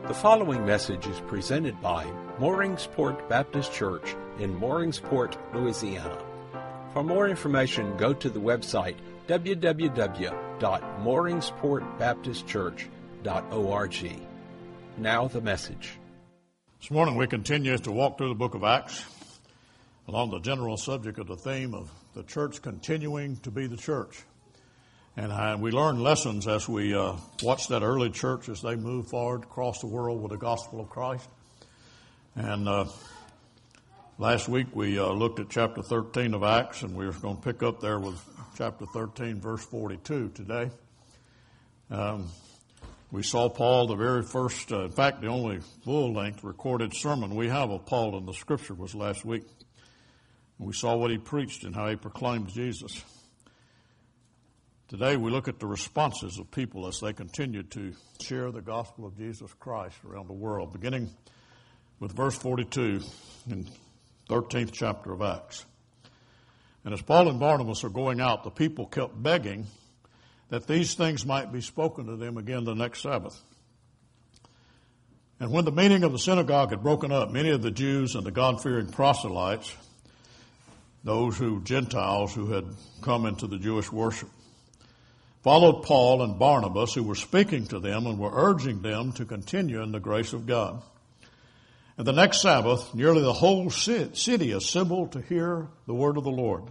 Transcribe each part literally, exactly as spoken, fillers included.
The following message is presented by Mooringsport Baptist Church in Mooringsport, Louisiana. For more information, go to the website w w w dot mooringsport baptist church dot org. Now the message. This morning we continue to walk through the book of Acts along the general subject of the theme of the church continuing to be the church. And uh, we learn lessons as we uh, watch that early church as they move forward across the world with the gospel of Christ. And uh, last week we uh, looked at chapter thirteen of Acts, and we're going to pick up there with chapter thirteen, verse forty-two today. Um, we saw Paul, the very first, uh, in fact, the only full-length recorded sermon we have of Paul in the Scripture was last week. And we saw what he preached and how he proclaimed Jesus. Today we look at the responses of people as they continue to share the gospel of Jesus Christ around the world, beginning with verse forty-two in thirteenth chapter of Acts. And as Paul and Barnabas are going out, the people kept begging that these things might be spoken to them again the next Sabbath. And when the meeting of the synagogue had broken up, many of the Jews and the God-fearing proselytes, those who Gentiles who had come into the Jewish worship, followed Paul and Barnabas, who were speaking to them and were urging them to continue in the grace of God. And the next Sabbath, nearly the whole city assembled to hear the word of the Lord.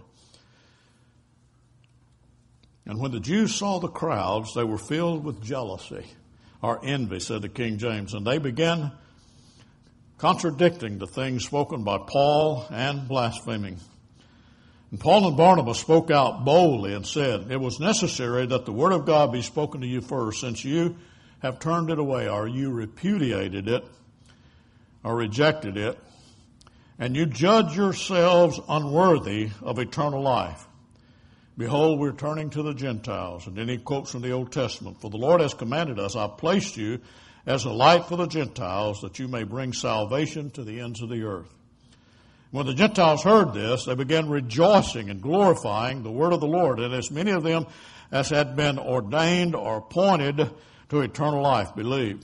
And when the Jews saw the crowds, they were filled with jealousy, or envy, said the King James, and they began contradicting the things spoken by Paul and blaspheming. And Paul and Barnabas spoke out boldly and said, "It was necessary that the word of God be spoken to you first, since you have turned it away, or you repudiated it, or rejected it, and you judge yourselves unworthy of eternal life. Behold, we're turning to the Gentiles." And then he quotes from the Old Testament, "For the Lord has commanded us, I've placed you as a light for the Gentiles, that you may bring salvation to the ends of the earth." When the Gentiles heard this, they began rejoicing and glorifying the word of the Lord, and as many of them as had been ordained or appointed to eternal life believed.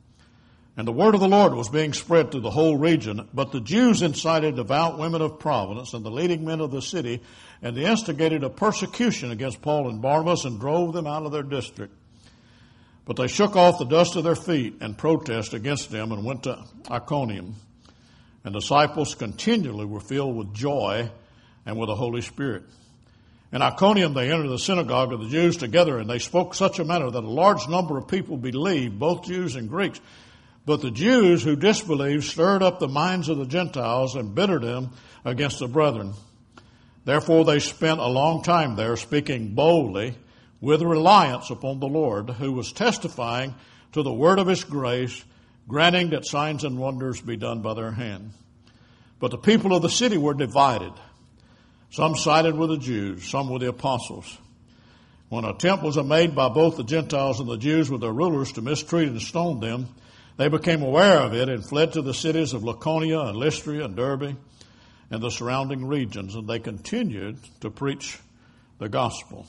And the word of the Lord was being spread through the whole region, but the Jews incited devout women of Providence and the leading men of the city, and they instigated a persecution against Paul and Barnabas and drove them out of their district. But they shook off the dust of their feet and protested against them and went to Iconium. And disciples continually were filled with joy and with the Holy Spirit. In Iconium they entered the synagogue of the Jews together, and they spoke such a manner that a large number of people believed, both Jews and Greeks. But the Jews who disbelieved stirred up the minds of the Gentiles and bittered them against the brethren. Therefore they spent a long time there, speaking boldly with reliance upon the Lord, who was testifying to the word of his grace, granting that signs and wonders be done by their hand. But the people of the city were divided. Some sided with the Jews, some with the apostles. When an attempt was made by both the Gentiles and the Jews with their rulers to mistreat and stone them, they became aware of it and fled to the cities of Lycaonia and Lystra and Derbe and the surrounding regions, and they continued to preach the gospel.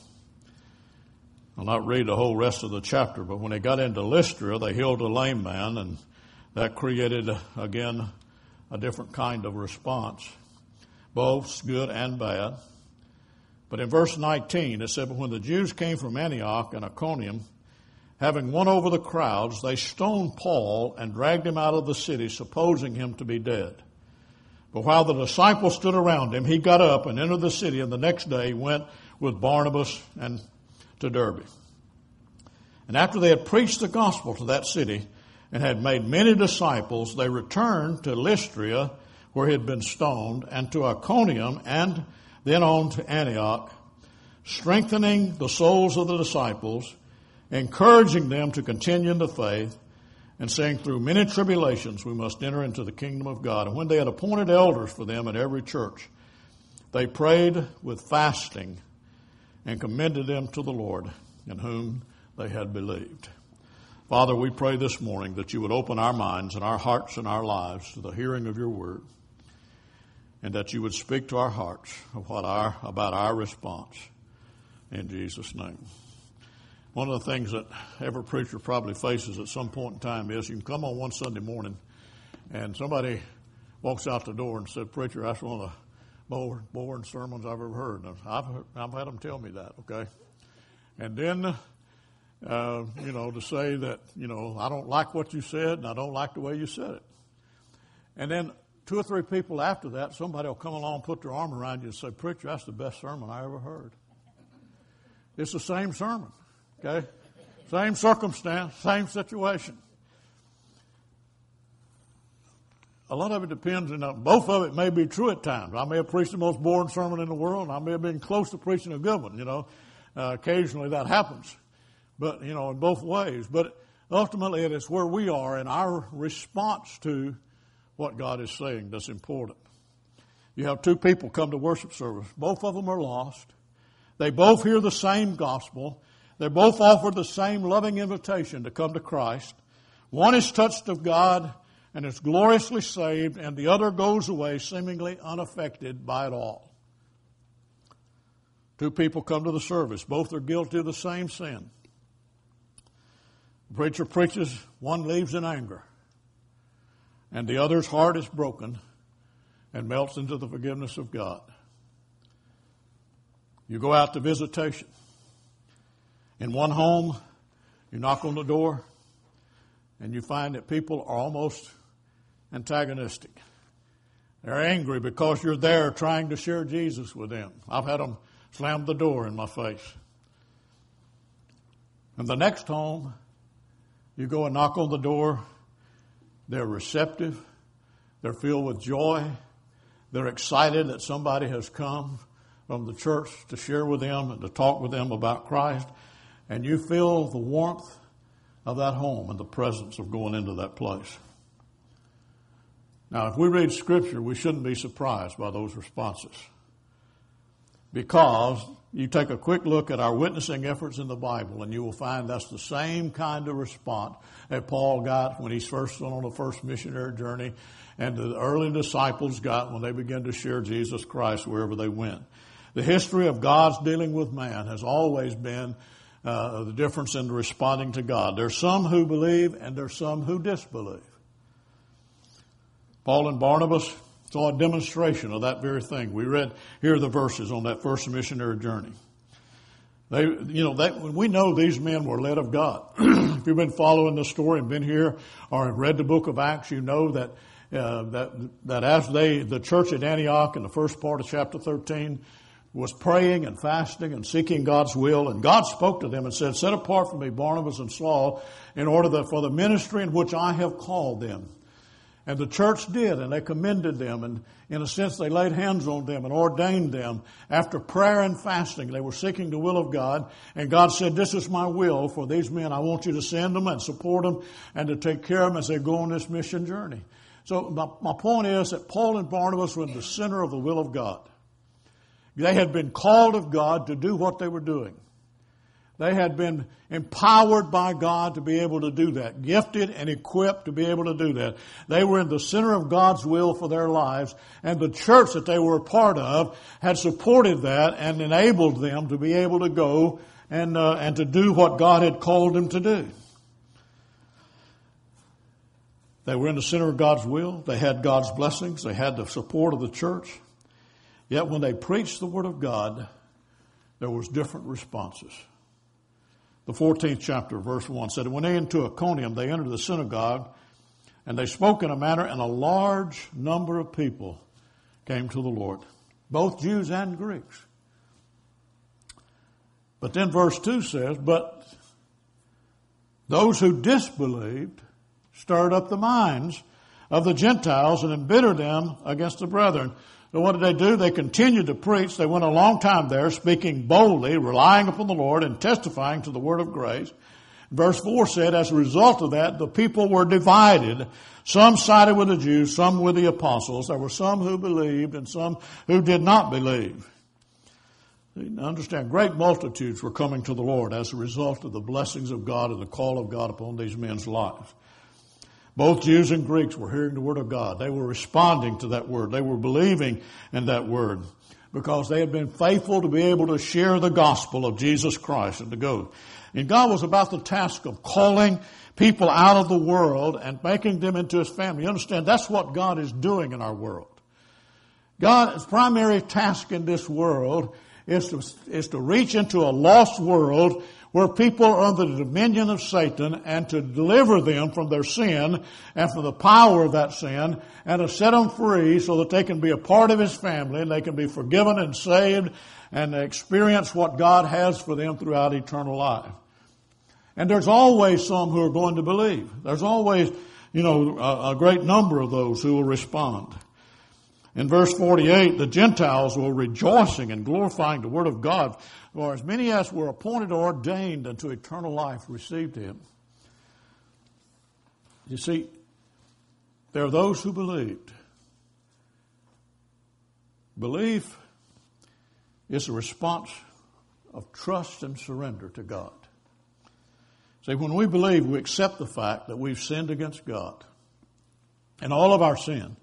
I'll not read the whole rest of the chapter, but when they got into Lystra, they healed a lame man, and that created, again, a different kind of response, both good and bad. But in verse nineteen, it said, "But when the Jews came from Antioch and Iconium, having won over the crowds, they stoned Paul and dragged him out of the city, supposing him to be dead. But while the disciples stood around him, he got up and entered the city, and the next day went with Barnabas and to Derbe. And after they had preached the gospel to that city and had made many disciples, they returned to Lystra, where he had been stoned, and to Iconium, and then on to Antioch, strengthening the souls of the disciples, encouraging them to continue in the faith, and saying, through many tribulations we must enter into the kingdom of God. And when they had appointed elders for them in every church, they prayed with fasting and commended them to the Lord, in whom they had believed." Father, we pray this morning that you would open our minds and our hearts and our lives to the hearing of your word, and that you would speak to our hearts of what our, about our response. In Jesus' name. One of the things that every preacher probably faces at some point in time is you can come on one Sunday morning and somebody walks out the door and said, "Preacher, that's one of the more boring sermons I've ever heard." And I've, I've had them tell me that, okay? And then, uh, you know, to say that, you know, I don't like what you said and I don't like the way you said it. And then two or three people after that, somebody will come along and put their arm around you and say, "Preacher, that's the best sermon I ever heard." It's the same sermon, okay? Same circumstance, same situation. A lot of it depends, and both of it may be true at times. I may have preached the most boring sermon in the world, and I may have been close to preaching a good one, you know. Uh, occasionally that happens, but, you know, in both ways. But ultimately it is where we are in our response to what God is saying that's important. You have two people come to worship service. Both of them are lost. They both hear the same gospel. They're both offered the same loving invitation to come to Christ. One is touched of God and is gloriously saved, and the other goes away seemingly unaffected by it all. Two people come to the service. Both are guilty of the same sin. The preacher preaches, one leaves in anger, and the other's heart is broken and melts into the forgiveness of God. You go out to visitation. In one home, you knock on the door, and you find that people are almost antagonistic. They're angry because you're there trying to share Jesus with them. I've had them slam the door in my face. In the next home, you go and knock on the door. They're receptive. They're filled with joy. They're excited that somebody has come from the church to share with them and to talk with them about Christ. And you feel the warmth of that home and the presence of going into that place. Now, if we read Scripture, we shouldn't be surprised by those responses. Because you take a quick look at our witnessing efforts in the Bible, and you will find that's the same kind of response that Paul got when he first went on the first missionary journey, and the early disciples got when they began to share Jesus Christ wherever they went. The history of God's dealing with man has always been uh, the difference in responding to God. There's some who believe and there's some who disbelieve. Paul and Barnabas saw a demonstration of that very thing. We read here are the verses on that first missionary journey. They, you know, they, we know these men were led of God. If you've been following the story and been here or have read the book of Acts, you know that uh, that that as they, the church at Antioch in the first part of chapter thirteen, was praying and fasting and seeking God's will, and God spoke to them and said, "Set apart for me Barnabas and Saul in order that for the ministry in which I have called them." And the church did, and they commended them, and in a sense they laid hands on them and ordained them. After prayer and fasting, they were seeking the will of God, and God said, "This is my will for these men. I want you to send them and support them and to take care of them as they go on this mission journey." So my, my point is that Paul and Barnabas were in the center of the will of God. They had been called of God to do what they were doing. They had been empowered by God to be able to do that, gifted and equipped to be able to do that. They were in the center of God's will for their lives, and the church that they were a part of had supported that and enabled them to be able to go and uh, and to do what God had called them to do. They were in the center of God's will. They had God's blessings. They had the support of the church. Yet when they preached the Word of God, there was different responses. The fourteenth chapter, verse one said, "When they entered Iconium, they entered the synagogue, and they spoke in a manner, and a large number of people came to the Lord, both Jews and Greeks." But then verse two says, "But those who disbelieved stirred up the minds of the Gentiles and embittered them against the brethren." So what did they do? They continued to preach. They went a long time there, speaking boldly, relying upon the Lord, and testifying to the word of grace. Verse four said, as a result of that, the people were divided. Some sided with the Jews, some with the apostles. There were some who believed and some who did not believe. Understand, great multitudes were coming to the Lord as a result of the blessings of God and the call of God upon these men's lives. Both Jews and Greeks were hearing the word of God. They were responding to that word. They were believing in that word because they had been faithful to be able to share the gospel of Jesus Christ and to go. And God was about the task of calling people out of the world and making them into His family. You understand? That's what God is doing in our world. God's primary task in this world is to, is to reach into a lost world where people are under the dominion of Satan, and to deliver them from their sin and from the power of that sin, and to set them free so that they can be a part of His family and they can be forgiven and saved and experience what God has for them throughout eternal life. And there's always some who are going to believe. There's always, you know, a, a great number of those who will respond. In verse forty-eight, the Gentiles were rejoicing and glorifying the Word of God, for as many as were appointed or ordained unto eternal life received Him. You see, there are those who believed. Belief is a response of trust and surrender to God. See, when we believe, we accept the fact that we've sinned against God. And all of our sin,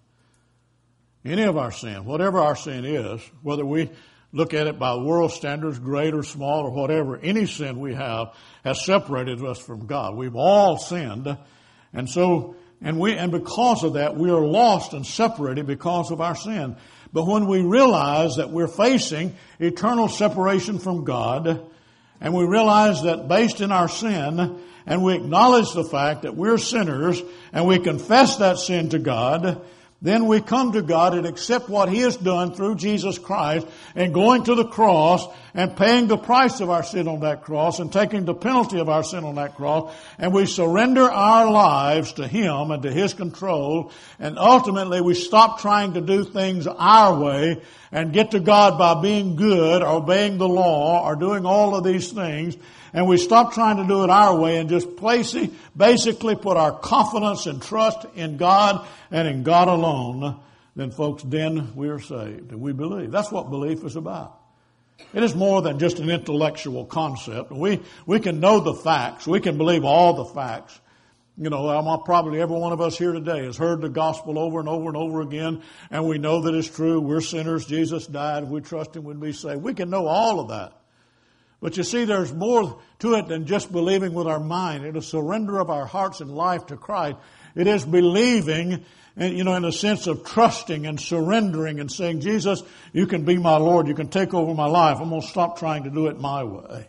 any of our sin, whatever our sin is, whether we look at it by world standards, great or small or whatever, any sin we have has separated us from God. We've all sinned. And so, and we, and because of that, we are lost and separated because of our sin. But when we realize that we're facing eternal separation from God, and we realize that based in our sin, and we acknowledge the fact that we're sinners, and we confess that sin to God, then we come to God and accept what He has done through Jesus Christ and going to the cross and paying the price of our sin on that cross and taking the penalty of our sin on that cross. And we surrender our lives to Him and to His control. And ultimately we stop trying to do things our way and get to God by being good or obeying the law or doing all of these things. And we stop trying to do it our way and just basically put our confidence and trust in God and in God alone. Then folks, then we are saved and we believe. That's what belief is about. It is more than just an intellectual concept. We, we can know the facts. We can believe all the facts. You know, I'm probably every one of us here today has heard the gospel over and over and over again, and we know that it's true. We're sinners. Jesus died. If we trust Him, we'd be saved. We can know all of that. But you see, there's more to it than just believing with our mind. It is surrender of our hearts and life to Christ. It is believing, and you know, in a sense of trusting and surrendering and saying, Jesus, you can be my Lord. You can take over my life. I'm going to stop trying to do it my way.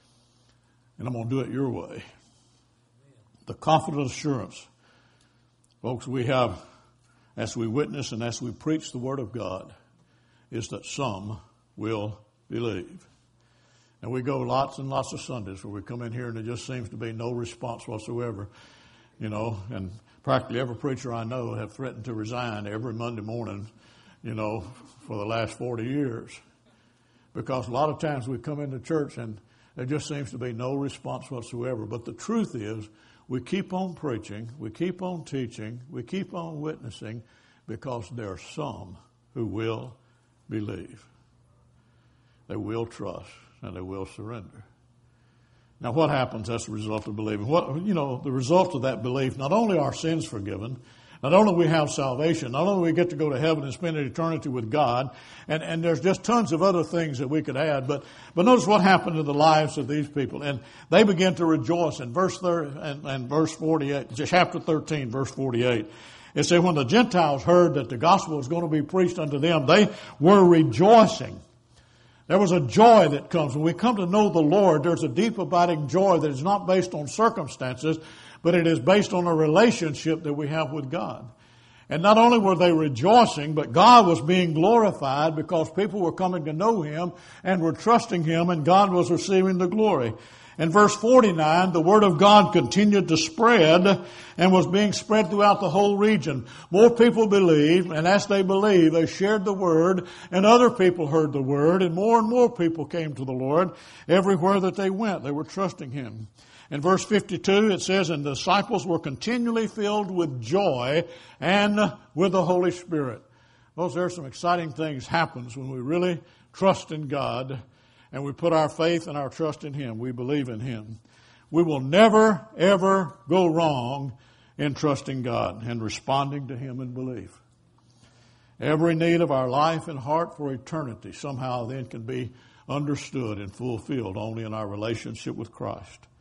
And I'm going to do it your way. The confident assurance, folks, we have as we witness and as we preach the Word of God is that some will believe. And we go lots and lots of Sundays where we come in here and there just seems to be no response whatsoever, you know, and practically every preacher I know have threatened to resign every Monday morning, you know, for the last forty years. Because a lot of times we come into church and there just seems to be no response whatsoever. But the truth is, we keep on preaching, we keep on teaching, we keep on witnessing because there are some who will believe. They will trust. And they will surrender. Now, what happens as a result of believing? What, you know, the result of that belief, not only are sins forgiven, not only we have salvation, not only we get to go to heaven and spend an eternity with God, and, and there's just tons of other things that we could add, but, but notice what happened in the lives of these people. And they began to rejoice in verse thirty and, and verse forty-eight, chapter thirteen, verse forty-eight. It said, when the Gentiles heard that the gospel was going to be preached unto them, they were rejoicing. There was a joy that comes. When we come to know the Lord, there's a deep abiding joy that is not based on circumstances, but it is based on a relationship that we have with God. And not only were they rejoicing, but God was being glorified because people were coming to know Him and were trusting Him, and God was receiving the glory. In verse forty-nine, the Word of God continued to spread and was being spread throughout the whole region. More people believed, and as they believed, they shared the Word, and other people heard the Word, and more and more people came to the Lord. Everywhere that they went, they were trusting Him. In verse fifty-two, it says, and the disciples were continually filled with joy and with the Holy Spirit. Those are some exciting things happens when we really trust in God and we put our faith and our trust in Him. We believe in Him. We will never, ever go wrong in trusting God and responding to Him in belief. Every need of our life and heart for eternity somehow then can be understood and fulfilled only in our relationship with Christ.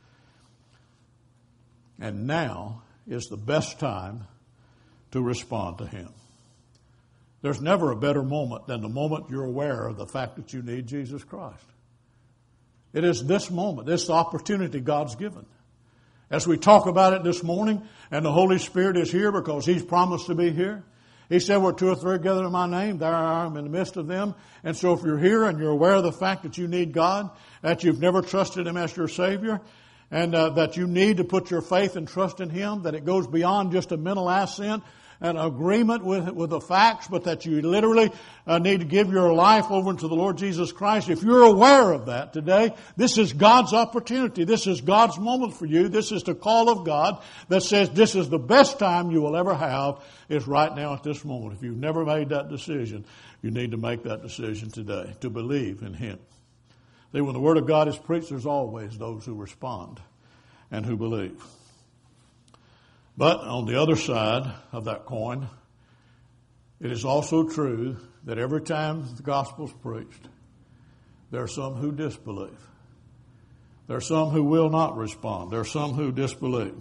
And now is the best time to respond to him. There's never a better moment than the moment you're aware of the fact that you need Jesus Christ. It is this moment, this opportunity God's given. As we talk about it this morning, and the Holy Spirit is here because He's promised to be here. He said, where two or three are gathered in my name, there I am in the midst of them. And so if you're here and you're aware of the fact that you need God, that you've never trusted Him as your Savior, and uh, that you need to put your faith and trust in Him, that it goes beyond just a mental assent, an agreement with with the facts, but that you literally uh, need to give your life over to the Lord Jesus Christ. If you're aware of that today, this is God's opportunity. This is God's moment for you. This is the call of God that says this is the best time you will ever have is right now at this moment. If you've never made that decision, you need to make that decision today to believe in Him. See, when the Word of God is preached, there's always those who respond and who believe. But on the other side of that coin, it is also true that every time the gospel is preached, there are some who disbelieve. There are some who will not respond. There are some who disbelieve.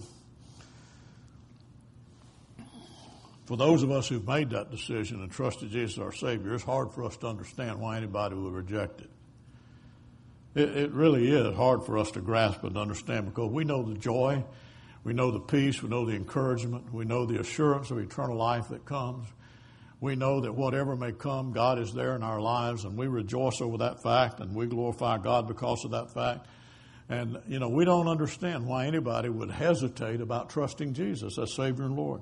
For those of us who've made that decision and trusted Jesus as our Savior, it's hard for us to understand why anybody would reject it. It, it really is hard for us to grasp and understand because we know the joy, we know the peace, we know the encouragement, we know the assurance of eternal life that comes. We know that whatever may come, God is there in our lives, and we rejoice over that fact, and we glorify God because of that fact. And, you know, we don't understand why anybody would hesitate about trusting Jesus as Savior and Lord.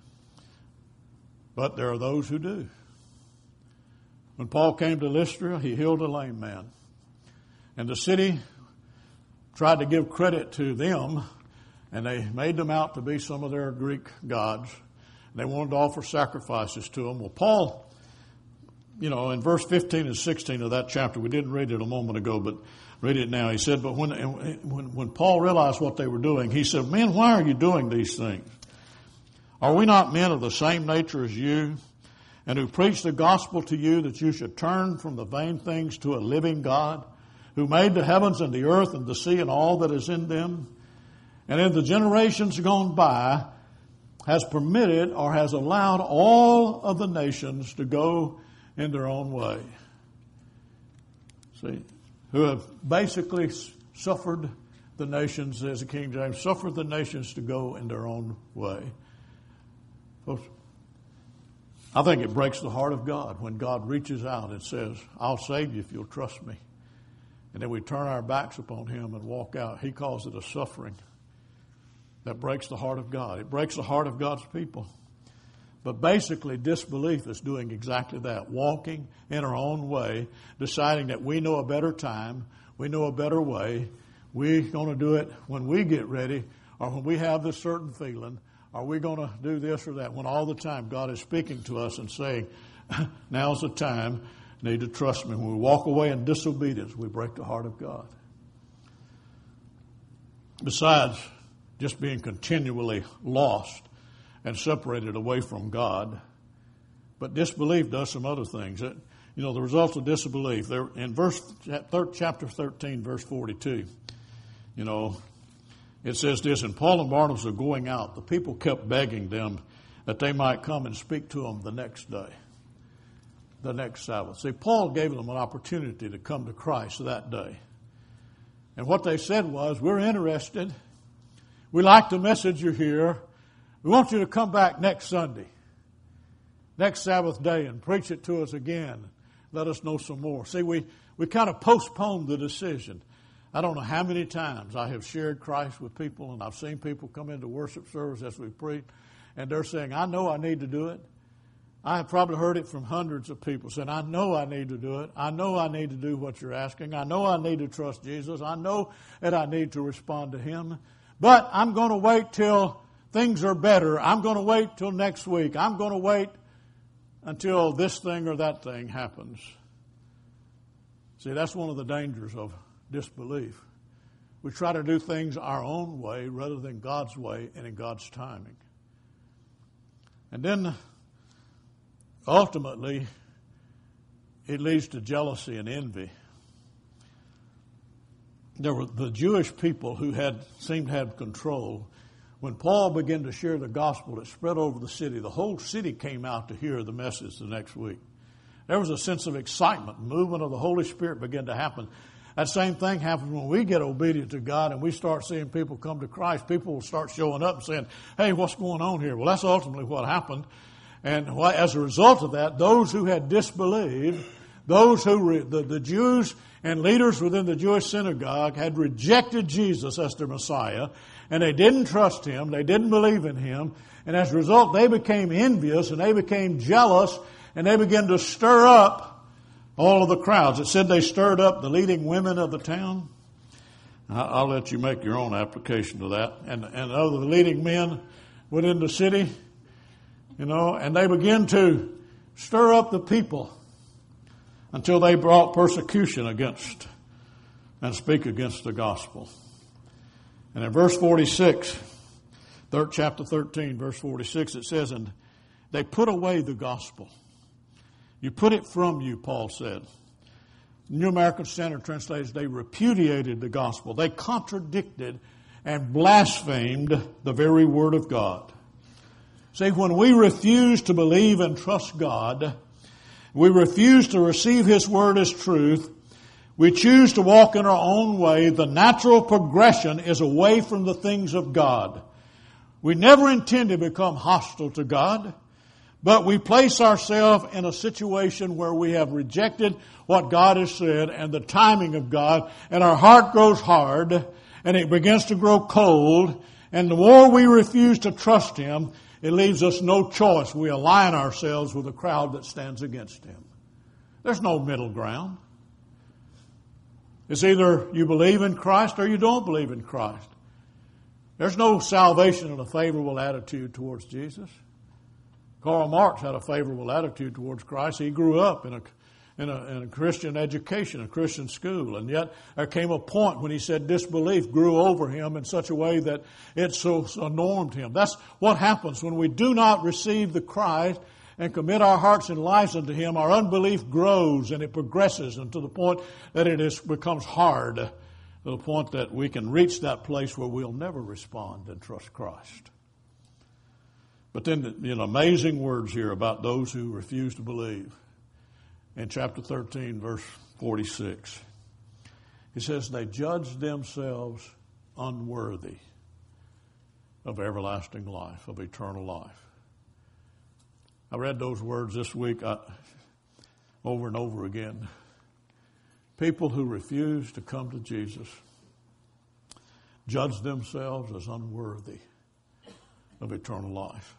But there are those who do. When Paul came to Lystra, he healed a lame man. And the city tried to give credit to them, and they made them out to be some of their Greek gods. They wanted to offer sacrifices to them. Well, Paul, you know, in verse fifteen and sixteen of that chapter, we didn't read it a moment ago, but read it now. He said, but when, when, when Paul realized what they were doing, he said, men, why are you doing these things? Are we not men of the same nature as you, and who preach the gospel to you that you should turn from the vain things to a living God, who made the heavens and the earth and the sea and all that is in them, and in the generations gone by has permitted or has allowed all of the nations to go in their own way? See, who have basically suffered the nations, as the King James, suffered the nations to go in their own way. Folks, I think it breaks the heart of God when God reaches out and says, I'll save you if you'll trust me. And then we turn our backs upon Him and walk out. He calls it a suffering that breaks the heart of God. It breaks the heart of God's people. But basically, disbelief is doing exactly that, walking in our own way, deciding that we know a better time, we know a better way, we're going to do it when we get ready, or when we have this certain feeling, are we going to do this or that, when all the time God is speaking to us and saying, now's the time, you need to trust me. When we walk away in disobedience, we break the heart of God. Besides just being continually lost and separated away from God, but disbelief does some other things. It, you know, the results of disbelief. There in verse chapter thirteen, verse forty-two. You know, it says this: and Paul and Barnabas are going out. The people kept begging them that they might come and speak to them the next day, the next Sabbath. See, Paul gave them an opportunity to come to Christ that day, and what they said was, "We're interested. We like the message you hear. We want you to come back next Sunday, next Sabbath day, and preach it to us again. Let us know some more." See, we, we kind of postponed the decision. I don't know how many times I have shared Christ with people, and I've seen people come into worship service as we preach, and they're saying, I know I need to do it. I have probably heard it from hundreds of people saying, I know I need to do it. I know I need to do what you're asking. I know I need to trust Jesus. I know that I need to respond to Him. But I'm going to wait till things are better. I'm going to wait till next week. I'm going to wait until this thing or that thing happens. See, that's one of the dangers of disbelief. We try to do things our own way rather than God's way and in God's timing. And then, ultimately, it leads to jealousy and envy. There were the Jewish people who had seemed to have control When Paul began to share the gospel, it spread over the city. The whole city came out to hear the message the next week. There was a sense of excitement. Movement of the Holy Spirit began to happen. That same thing happens when we get obedient to God and we start seeing people come to Christ. People will start showing up and saying, hey, what's going on here? Well, that's ultimately what happened. And as a result of that, those who had disbelieved, those who, re, the, the Jews and leaders within the Jewish synagogue had rejected Jesus as their Messiah, and they didn't trust Him, they didn't believe in Him, and as a result, they became envious and they became jealous, and they began to stir up all of the crowds. It said they stirred up the leading women of the town. I'll let you make your own application to that. And, and other leading men within the city, you know, and they began to stir up the people until they brought persecution against and speak against the gospel. And in verse forty-six, third, chapter thirteen, verse forty-six, it says, and they put away the gospel. You put it from you, Paul said. New American Standard translates, they repudiated the gospel. They contradicted and blasphemed the very word of God. See, when we refuse to believe and trust God, we refuse to receive His word as truth, we choose to walk in our own way, the natural progression is away from the things of God. We never intend to become hostile to God, but we place ourselves in a situation where we have rejected what God has said and the timing of God, and our heart grows hard and it begins to grow cold, and the more we refuse to trust Him, it leaves us no choice. We align ourselves with a crowd that stands against Him. There's no middle ground. It's either you believe in Christ or you don't believe in Christ. There's no salvation in a favorable attitude towards Jesus. Karl Marx had a favorable attitude towards Christ. He grew up in a, in a, in a Christian education, a Christian school, and yet there came a point when he said disbelief grew over him in such a way that it so, so normed him. That's what happens when we do not receive the Christ and commit our hearts and lives unto Him. Our unbelief grows and it progresses until the point that it is, becomes hard, to the point that we can reach that place where we'll never respond and trust Christ. But then, you know, amazing words here about those who refuse to believe. In chapter thirteen, verse forty-six, he says, they judged themselves unworthy of everlasting life, of eternal life. I read those words this week I, over and over again. People who refuse to come to Jesus judge themselves as unworthy of eternal life.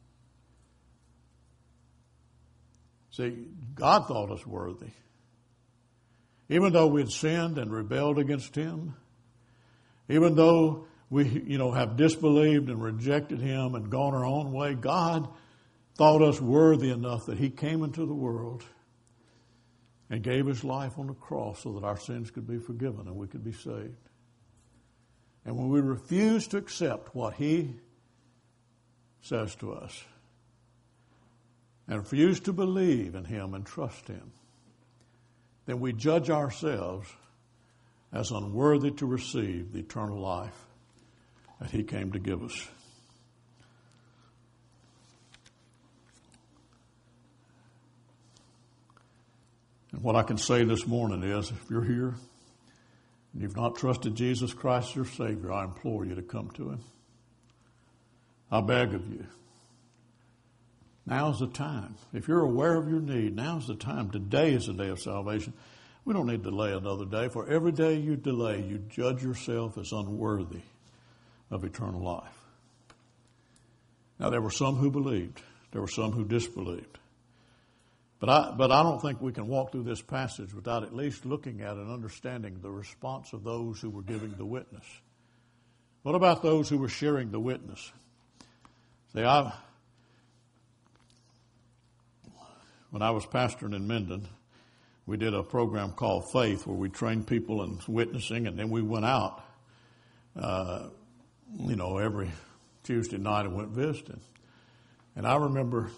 See, God thought us worthy. Even though we had sinned and rebelled against Him, even though we, you know, have disbelieved and rejected Him and gone our own way, God thought us worthy enough that He came into the world and gave His life on the cross so that our sins could be forgiven and we could be saved. And when we refuse to accept what He says to us and refuse to believe in Him and trust Him, then we judge ourselves as unworthy to receive the eternal life that He came to give us. And what I can say this morning is, if you're here and you've not trusted Jesus Christ as your Savior, I implore you to come to Him. I beg of you. Now's the time. If you're aware of your need, now's the time. Today is the day of salvation. We don't need to delay another day. For every day you delay, you judge yourself as unworthy of eternal life. Now, there were some who believed. There were some who disbelieved. But I, but I don't think we can walk through this passage without at least looking at and understanding the response of those who were giving the witness. What about those who were sharing the witness? See, I, when I was pastoring in Minden, we did a program called Faith where we trained people in witnessing, and then we went out, uh, you know, every Tuesday night and went visiting. And I remember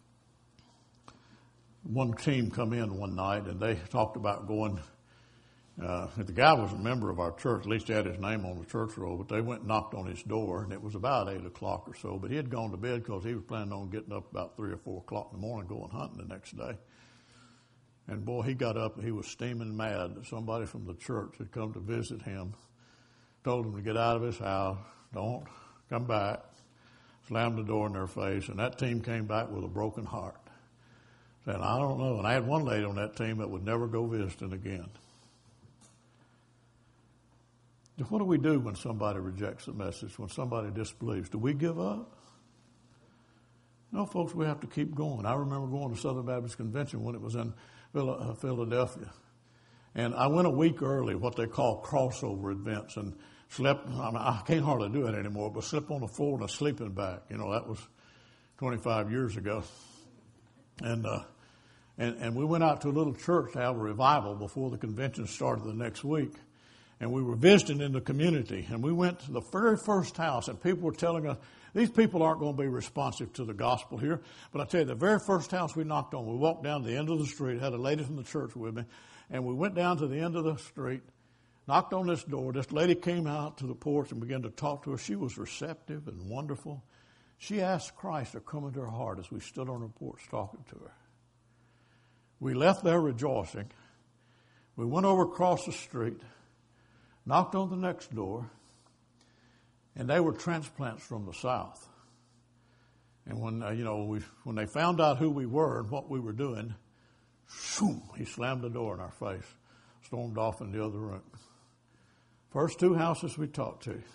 one team come in one night and they talked about going Uh, the guy was a member of our church. At least he had his name on the church roll, but they went and knocked on his door, and it was about eight o'clock or so. But he had gone to bed because he was planning on getting up about three or four o'clock in the morning going hunting the next day. And boy, he got up and he was steaming mad that somebody from the church had come to visit him, told him to get out of his house, don't come back, slammed the door in their face, and that team came back with a broken heart. Saying, I don't know. And I had one lady on that team that would never go visiting again. What do we do when somebody rejects the message, when somebody disbelieves? Do we give up? No, folks, we have to keep going. I remember going to Southern Baptist Convention when it was in Philadelphia. And I went a week early, what they call crossover events, and slept, I mean, I can't hardly do it anymore, but slept on the floor in a sleeping bag. You know, that was twenty-five years ago. And, uh, and, and we went out to a little church to have a revival before the convention started the next week. And we were visiting in the community, and we went to the very first house, and people were telling us, these people aren't going to be responsive to the gospel here. But I tell you, the very first house we knocked on, we walked down to the end of the street, had a lady from the church with me, and we went down to the end of the street, knocked on this door. This lady came out to the porch and began to talk to us. She was receptive and wonderful. She asked Christ to come into her heart as we stood on her porch talking to her. We left there rejoicing. We went over across the street, knocked on the next door, and they were transplants from the South. And when, uh, you know, we, when they found out who we were and what we were doing, shoom, he slammed the door in our face, stormed off in the other room. First two houses we talked to,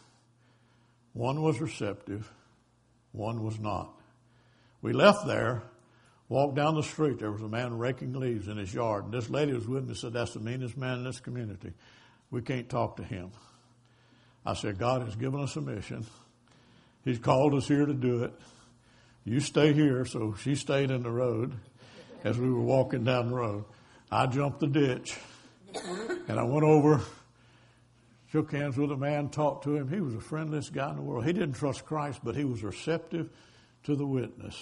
one was receptive, one was not. We left there, walked down the street. There was a man raking leaves in his yard, and this lady was with me and said, that's the meanest man in this community. We can't talk to him. I said, God has given us a mission. He's called us here to do it. You stay here. So she stayed in the road as we were walking down the road. I jumped the ditch, and I went over, shook hands with a man, talked to him. He was the friendliest guy in the world. He didn't trust Christ, but he was receptive to the witness.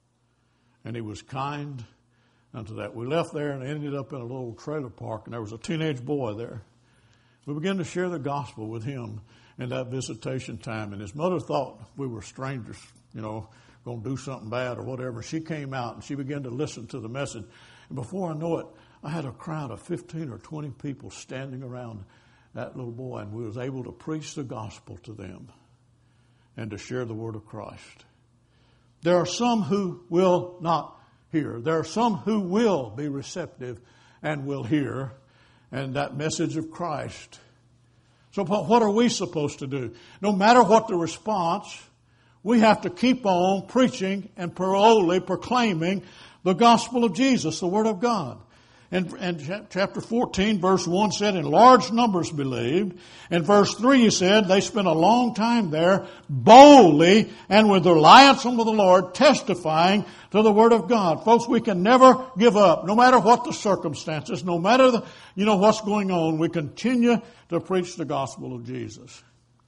And he was kind unto that. We left there and ended up in a little trailer park, and there was a teenage boy there. We began to share the gospel with him in that visitation time. And his mother thought we were strangers, you know, going to do something bad or whatever. She came out and she began to listen to the message. And before I know it, I had a crowd of fifteen or twenty people standing around that little boy. And we was able to preach the gospel to them and to share the word of Christ. There are some who will not hear. There are some who will be receptive and will hear. And that message of Christ. So what are we supposed to do? No matter what the response, we have to keep on preaching and boldly proclaiming the gospel of Jesus, the Word of God. And, and chapter fourteen, verse one said, in large numbers believed. And verse three, he said, they spent a long time there, boldly and with reliance on the Lord, testifying to the Word of God. Folks, we can never give up, no matter what the circumstances, no matter the, you know, what's going on. We continue to preach the gospel of Jesus.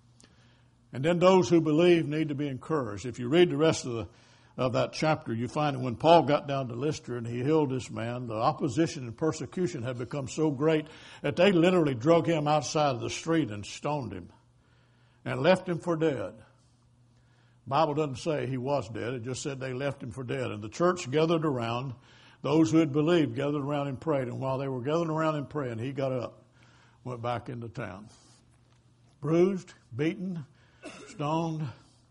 And then those who believe need to be encouraged. If you read the rest of the of that chapter, you find that when Paul got down to Lystra and he healed this man, the opposition and persecution had become so great that they literally drug him outside of the street and stoned him and left him for dead. The Bible doesn't say he was dead. It just said they left him for dead. And the church gathered around. Those who had believed gathered around and prayed. And while they were gathering around and praying, he got up, went back into town. Bruised, beaten, stoned.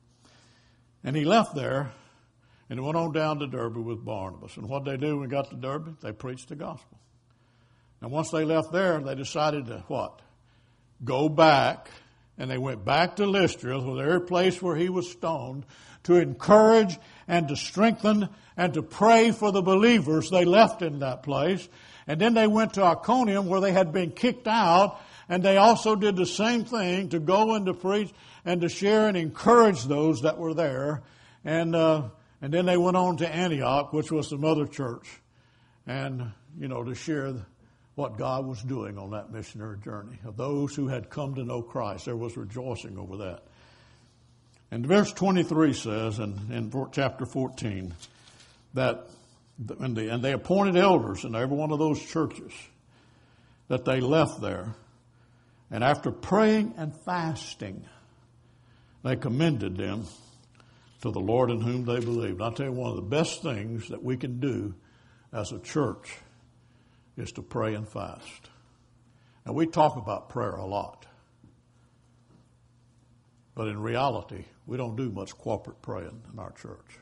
And he left there. And went on down to Derbe with Barnabas. And what they do when we got to Derbe, they preached the gospel. And once they left there, they decided to what? Go back. And they went back to Lystra, the very place where he was stoned, to encourage and to strengthen and to pray for the believers they left in that place. And then they went to Iconium where they had been kicked out. And they also did the same thing, to go and to preach and to share and encourage those that were there. And, uh, And then they went on to Antioch, which was the mother church, and, you know, to share what God was doing on that missionary journey. Of those who had come to know Christ, there was rejoicing over that. And verse twenty-three says, in, in chapter fourteen, that, and they, and they appointed elders in every one of those churches. that they left there. And after praying and fasting, they commended them to the Lord in whom they believed. I'll tell you, one of the best things that we can do as a church is to pray and fast. And we talk about prayer a lot. But in reality, we don't do much corporate praying in our church.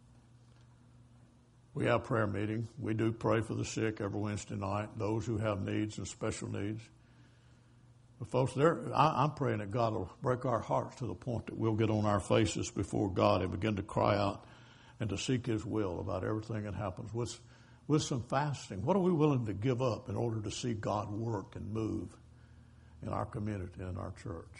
We have prayer meeting. We do pray for the sick every Wednesday night, those who have needs and special needs. But folks, I, I'm praying that God will break our hearts to the point that we'll get on our faces before God and begin to cry out and to seek His will about everything that happens with, with some fasting. What are we willing to give up in order to see God work and move in our community and in our church?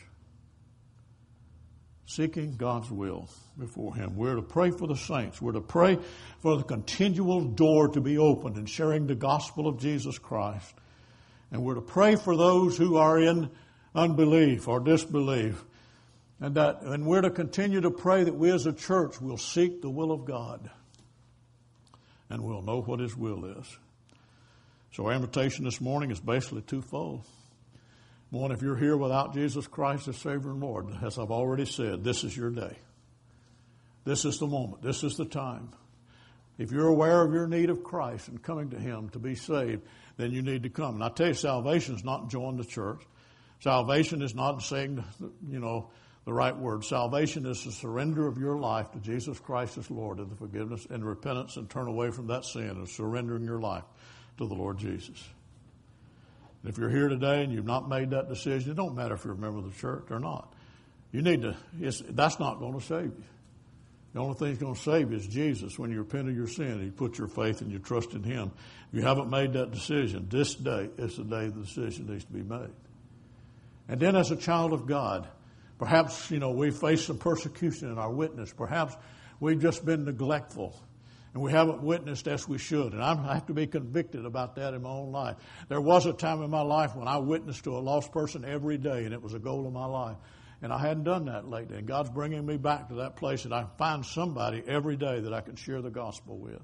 Seeking God's will before Him. We're to pray for the saints. We're to pray for the continual door to be opened in sharing the gospel of Jesus Christ. And we're to pray for those who are in unbelief or disbelief. And that, and we're to continue to pray that we as a church will seek the will of God. And we'll know what His will is. So our invitation this morning is basically twofold. One, if you're here without Jesus Christ as Savior and Lord, as I've already said, this is your day. This is the moment. This is the time. If you're aware of your need of Christ and coming to Him to be saved, then you need to come. And I tell you, salvation is not joining the church. Salvation is not saying, you know, the right word. Salvation is the surrender of your life to Jesus Christ as Lord, and the forgiveness and repentance, and turn away from that sin and surrendering your life to the Lord Jesus. If you're here today and you've not made that decision, it don't matter if you're a member of the church or not. You need to, it's, that's not going to save you. The only thing that's going to save you is Jesus. When you repent of your sin and you put your faith and your trust in Him. If you haven't made that decision, this day is the day the decision needs to be made. And then as a child of God, perhaps, you know, we face some persecution in our witness. Perhaps we've just been neglectful. And we haven't witnessed as we should. And I have to be convicted about that in my own life. There was a time in my life when I witnessed to a lost person every day, and it was a goal of my life. And I hadn't done that lately. And God's bringing me back to that place that I find somebody every day that I can share the gospel with.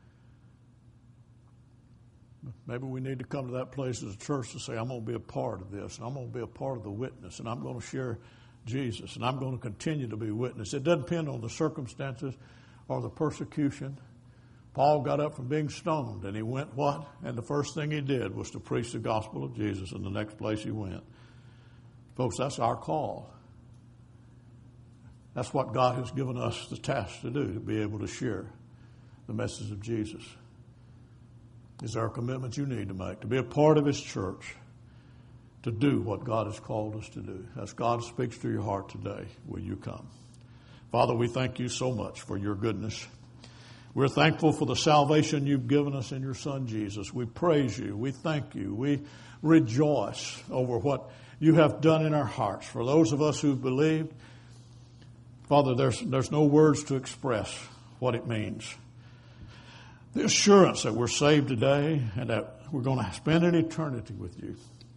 Maybe we need to come to that place as a church to say, I'm going to be a part of this, and I'm going to be a part of the witness, and I'm going to share Jesus, and I'm going to continue to be a witness. It doesn't depend on the circumstances or the persecution. Paul got up from being stoned, and he went what? And the first thing he did was to preach the gospel of Jesus in the next place he went. Folks, that's our call. That's what God has given us the task to do, to be able to share the message of Jesus. Is our commitment you need to make, to be a part of His church, to do what God has called us to do. As God speaks to your heart today, will you come? Father, we thank You so much for Your goodness. We're thankful for the salvation You've given us in Your Son, Jesus. We praise You. We thank You. We rejoice over what You have done in our hearts. For those of us who've believed, Father, there's, there's no words to express what it means. The assurance that we're saved today and that we're going to spend an eternity with You.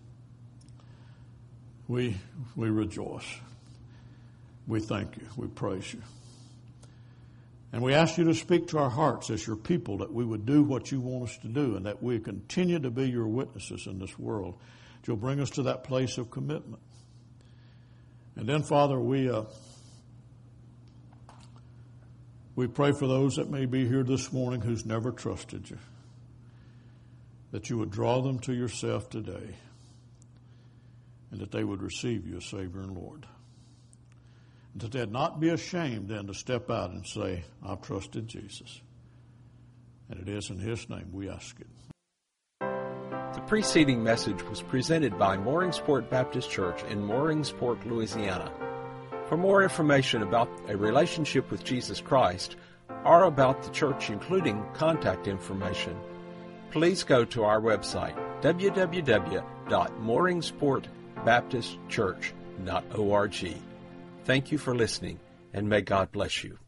We, we rejoice. We thank You. We praise You. And we ask You to speak to our hearts as Your people, that we would do what You want us to do, and that we continue to be Your witnesses in this world. That You'll bring us to that place of commitment. And then, Father, we uh, we pray for those that may be here this morning who's never trusted You, that You would draw them to Yourself today, and that they would receive You as Savior and Lord. That they'd not be ashamed then to step out and say, I've trusted Jesus. And it is in His name we ask it. The preceding message was presented by Mooringsport Baptist Church in Mooringsport, Louisiana. For more information about a relationship with Jesus Christ or about the church, including contact information, please go to our website, w w w dot mooringsport baptist church dot org. Thank you for listening, and may God bless you.